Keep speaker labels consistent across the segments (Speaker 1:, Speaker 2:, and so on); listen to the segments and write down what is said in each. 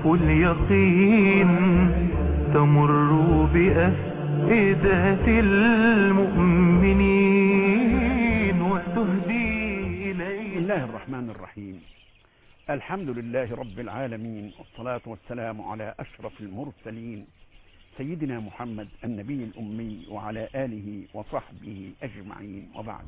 Speaker 1: واليقين تمر بأفئدة المؤمنين وتهدي إليه.
Speaker 2: بسم الله الرحمن الرحيم. الحمد لله رب العالمين، والصلاة والسلام على أشرف المرسلين سيدنا محمد النبي الأمي وعلى آله وصحبه أجمعين، وبعد.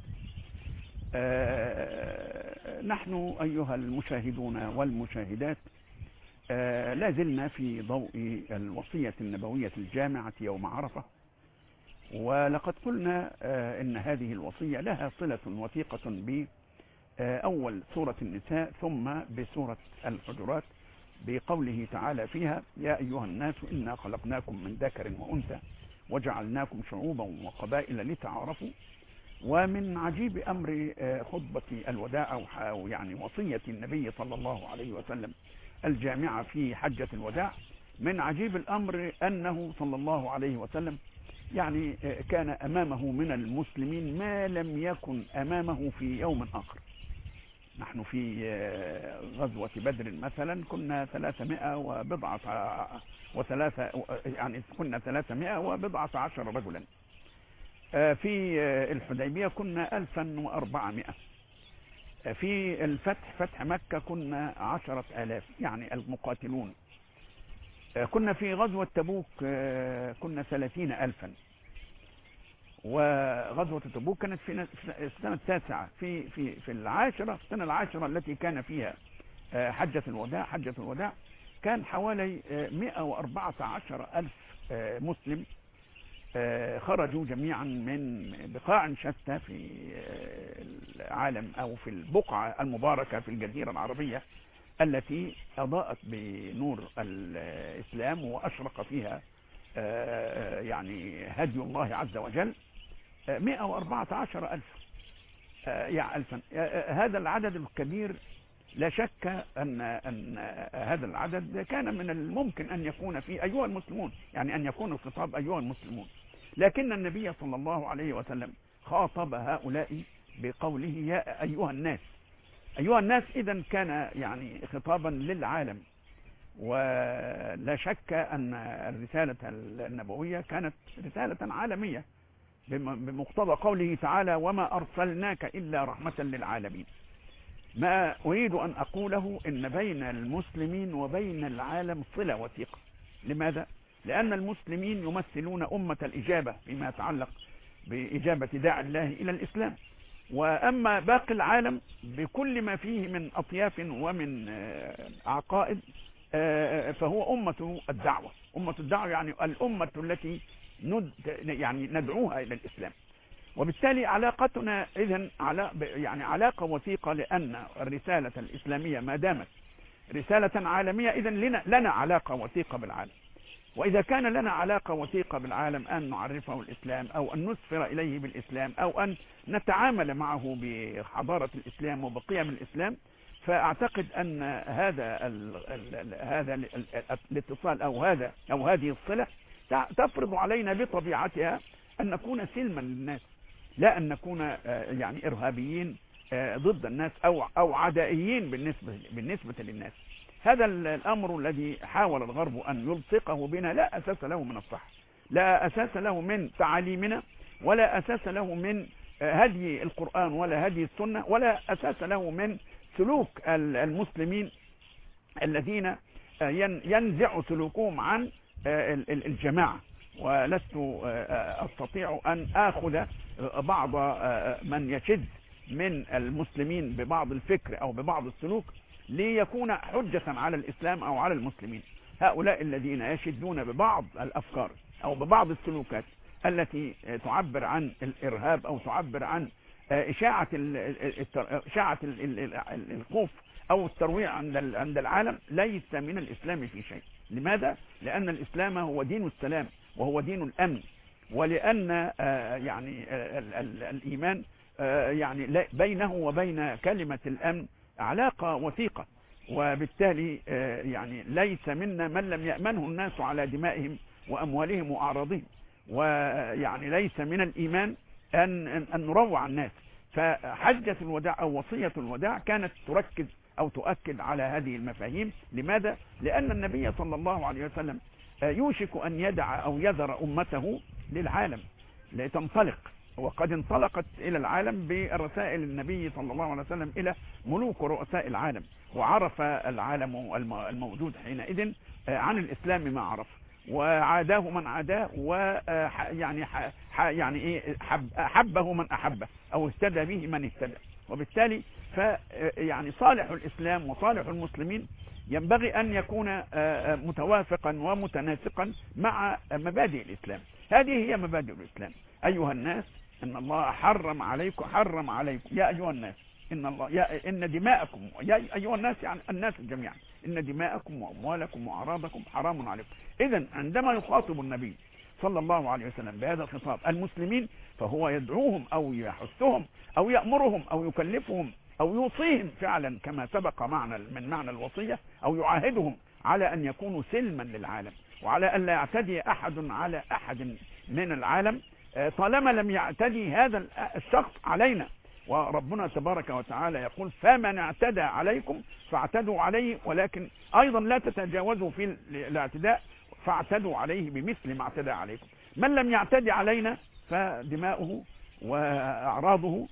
Speaker 2: نحن أيها المشاهدون والمشاهدات لا زلنا في ضوء الوصية النبوية الجامعة يوم عرفة، ولقد قلنا إن هذه الوصية لها صلة وثيقة بأول سورة النساء ثم بسورة الحجرات، بقوله تعالى فيها: يا أيها الناس إنا خلقناكم من ذكر وأنثى وجعلناكم شعوبا وقبائل لتعارفوا. ومن عجيب أمر خطبة الوداع أو يعني وصية النبي صلى الله عليه وسلم الجامعة في حجة الوداع، من عجيب الأمر أنه صلى الله عليه وسلم يعني كان أمامه من المسلمين ما لم يكن أمامه في يوم آخر. نحن في غزوة بدر مثلا كنا 313 رجلا. في الحديبية كنا 1400. في الفتح، فتح مكة، كنا 10,000 يعني المقاتلون. كنا في غزوة تبوك كنا 30,000. وغزوة تبوك كانت في السنة التاسعة، في السنة العاشرة التي كان فيها حجة الوداع كان حوالي 114,000 مسلم خرجوا جميعا من بقاع شتى في العالم أو في البقعة المباركة في الجزيرة العربية التي أضاءت بنور الإسلام وأشرق فيها يعني هدي الله عز وجل. 114,000 يعني ألفا. هذا العدد الكبير لا شك أن هذا العدد كان من الممكن أن يكون فيه أيها المسلمون، يعني أن يكون الخطاب أيها المسلمون، لكن النبي صلى الله عليه وسلم خاطب هؤلاء بقوله يا أيها الناس. أيها الناس إذن كان يعني خطابا للعالم. ولا شك أن الرسالة النبوية كانت رسالة عالمية بمقتضى قوله تعالى: وما أرسلناك إلا رحمة للعالمين. ما أريد أن أقوله إن بين المسلمين وبين العالم صلة وثيقة. لماذا؟ لأن المسلمين يمثلون أمة الإجابة فيما يتعلق بإجابة داعي الله إلى الإسلام، وأما باقي العالم بكل ما فيه من أطياف ومن عقائد فهو أمة الدعوة. أمة الدعوة يعني الأمة التي يعني ندعوها إلى الإسلام. وبالتالي علاقتنا إذن يعني علاقة وثيقة، لأن الرسالة الإسلامية ما دامت رسالة عالمية إذن لنا علاقة وثيقة بالعالم. وإذا كان لنا علاقة وثيقة بالعالم أن نعرفه الإسلام أو أن نسفر إليه بالإسلام أو أن نتعامل معه بحضارة الإسلام وبقيم الإسلام، فأعتقد أن هذا الاتصال أو هذه الصلة تفرض علينا بطبيعتها أن نكون سلما للناس، لا أن نكون يعني إرهابيين ضد الناس أو عدائيين بالنسبة للناس. هذا الأمر الذي حاول الغرب أن يلصقه بنا لا أساس له من الصحة، لا أساس له من تعاليمنا، ولا أساس له من هدي القرآن ولا هدي السنة، ولا أساس له من سلوك المسلمين الذين ينزع سلوكهم عن الجماعة. ولست أستطيع أن أخذ بعض من يشد من المسلمين ببعض الفكر أو ببعض السلوك ليكون حجة على الإسلام أو على المسلمين. هؤلاء الذين يشدون ببعض الأفكار أو ببعض السلوكات التي تعبر عن الإرهاب أو تعبر عن إشاعة الخوف أو الترويع عند العالم ليس من الإسلام في شيء. لماذا؟ لأن الإسلام هو دين السلام وهو دين الأمن، ولأن يعني الإيمان يعني بينه وبين كلمة الأمن علاقة وثيقة. وبالتالي يعني ليس منا من لم يأمنه الناس على دمائهم وأموالهم وأعراضهم، ويعني ليس من الإيمان أن نروع الناس. فحجة الوداع أو وصية الوداع كانت تركز أو تؤكد على هذه المفاهيم. لماذا؟ لأن النبي صلى الله عليه وسلم يوشك أن يدع أو يذر أمته للعالم لتنطلق، وقد انطلقت إلى العالم برسائل النبي صلى الله عليه وسلم إلى ملوك ورؤساء العالم، وعرف العالم الموجود حينئذ عن الإسلام ما عرف، وعاداه من عاداه، ويعني حبه من أحبه، أو اهتدى به من اهتدى. وبالتالي يعني صالح الإسلام وصالح المسلمين ينبغي أن يكون متوافقا ومتناسقا مع مبادئ الإسلام. هذه هي مبادئ الإسلام. أيها الناس إن الله حرم عليكم يا أيها الناس إن دماءكم، يا أيها الناس يعني الناس جميعا، إن دماءكم وأموالكم وأعراضكم حرام عليكم. إذن عندما يخاطب النبي صلى الله عليه وسلم بهذا الخطاب المسلمين، فهو يدعوهم أو يحثهم أو يأمرهم أو يكلفهم أو يوصيهم فعلا كما سبق من معنى الوصية، أو يعاهدهم على أن يكونوا سلما للعالم، وعلى أن لا يعتدي أحد على أحد من العالم طالما لم يعتدي هذا الشخص علينا. وربنا تبارك وتعالى يقول فمن اعتدى عليكم فاعتدوا عليه، ولكن أيضا لا تتجاوزوا في الاعتداء، فاعتدوا عليه بمثل ما اعتدى عليكم. من لم يعتدي علينا فدماؤه وأعراضه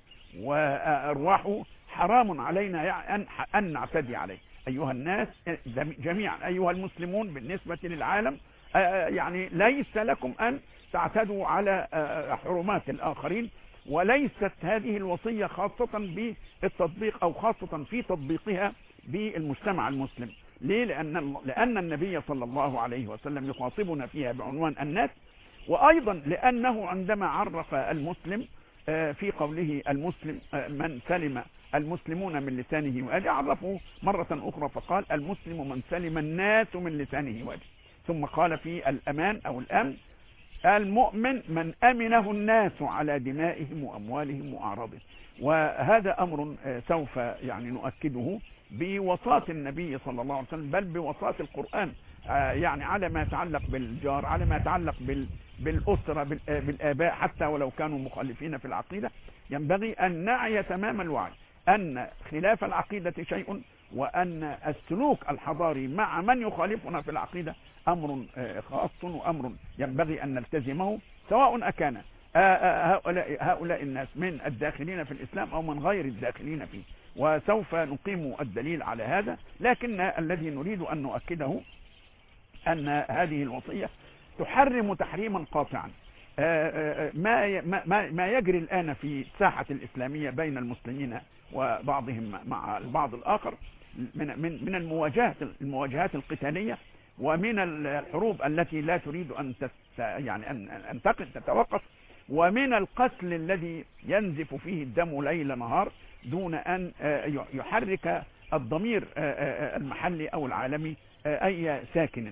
Speaker 2: وأرواحه حرام علينا أن نعتدي عليه. أيها الناس جميعا، أيها المسلمون بالنسبة للعالم، يعني ليس لكم أن تعتدوا على حرمات الآخرين، وليست هذه الوصية خاصة بالتطبيق أو خاصة في تطبيقها بالمجتمع المسلم. ليه؟ لأن النبي صلى الله عليه وسلم يخاطبنا فيها بعنوان الناس، وأيضا لأنه عندما عرف المسلم في قوله المسلم من سلم المسلمون من لسانه ويده، عرفه مرة أخرى فقال المسلم من سلم الناس من لسانه ويده، ثم قال في الأمان أو الأمن المؤمن من أمنه الناس على دمائهم وأموالهم وأعراضهم. وهذا أمر سوف يعني نؤكده بوصاة النبي صلى الله عليه وسلم، بل بوصاة القرآن، يعني على ما يتعلق بالجار، على ما يتعلق بالأسرة، بالآباء، حتى ولو كانوا مخالفين في العقيدة. ينبغي أن نعي تمام الوعي أن خلاف العقيدة شيء، وأن السلوك الحضاري مع من يخالفنا في العقيدة أمر خاص وأمر ينبغي أن نلتزمه، سواء أكان هؤلاء الناس من الداخلين في الإسلام أو من غير الداخلين فيه. وسوف نقيم الدليل على هذا، لكن الذي نريد أن نؤكده أن هذه الوصية تحرم تحريما قاطعا ما يجري الآن في الساحة الإسلامية بين المسلمين وبعضهم مع البعض الآخر من المواجهات القتالية، ومن الحروب التي لا تريد أن تتوقف، ومن القتل الذي ينزف فيه الدم ليل نهار دون أن يحرك الضمير المحلي أو العالمي أي ساكن.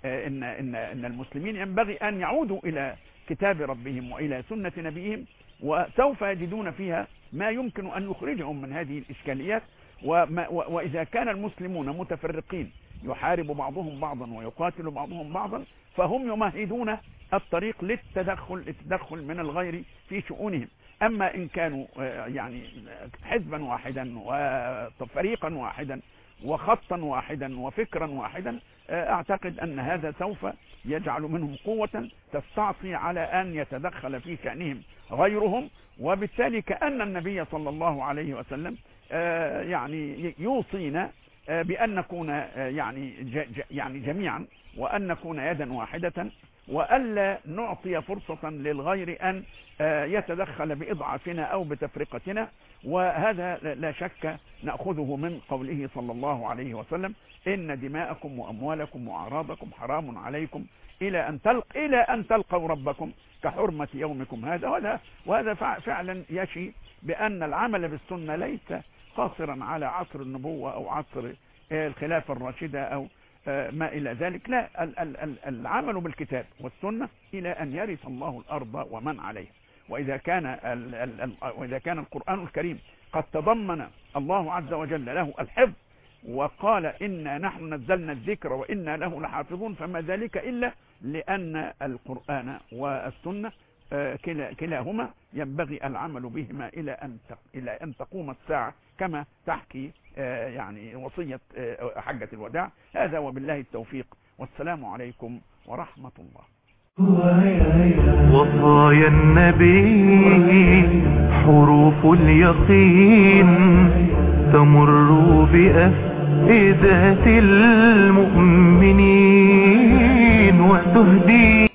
Speaker 2: إن المسلمين ينبغي أن يعودوا إلى كتاب ربهم وإلى سنة نبيهم، وسوف يجدون فيها ما يمكن أن يخرجهم من هذه الإشكاليات. وإذا كان المسلمون متفرقين يحارب بعضهم بعضا ويقاتل بعضهم بعضا، فهم يمهدون الطريق للتدخل من الغير في شؤونهم. أما إن كانوا يعني حزبا واحدا وفريقا واحدا وخطا واحدا وفكرا واحدا، أعتقد أن هذا سوف يجعل منهم قوة تستعصي على أن يتدخل في شأنهم غيرهم. وبالتالي كأن النبي صلى الله عليه وسلم يعني يوصينا بأن نكون يعني جميعا، وأن نكون يدا واحدة، وألا نعطي فرصة للغير أن يتدخل بإضعافنا أو بتفرقتنا. وهذا لا شك نأخذه من قوله صلى الله عليه وسلم إن دماءكم وأموالكم وأعراضكم حرام عليكم إلى أن تلقوا ربكم كحرمة يومكم هذا. وهذا فعلا يشي بأن العمل بالسنة ليس قاصرا على عصر النبوة أو عصر الخلافة الراشدة أو ما إلى ذلك. لا، العمل بالكتاب والسنة إلى أن يرث الله الأرض ومن عليها. وإذا كان القرآن الكريم قد تضمن الله عز وجل له الحفظ، وقال إنا نحن نزلنا الذكر وإنا له لحافظون، فما ذلك إلا لأن القرآن والسنة كلاهما ينبغي العمل بهما إلى أن تقوم الساعة، كما تحكي يعني وصية حجة الوداع. هذا وبالله التوفيق، والسلام عليكم ورحمة الله.
Speaker 1: وصايا النبي حروف اليقين تمر بأفئدة المؤمنين وتهدي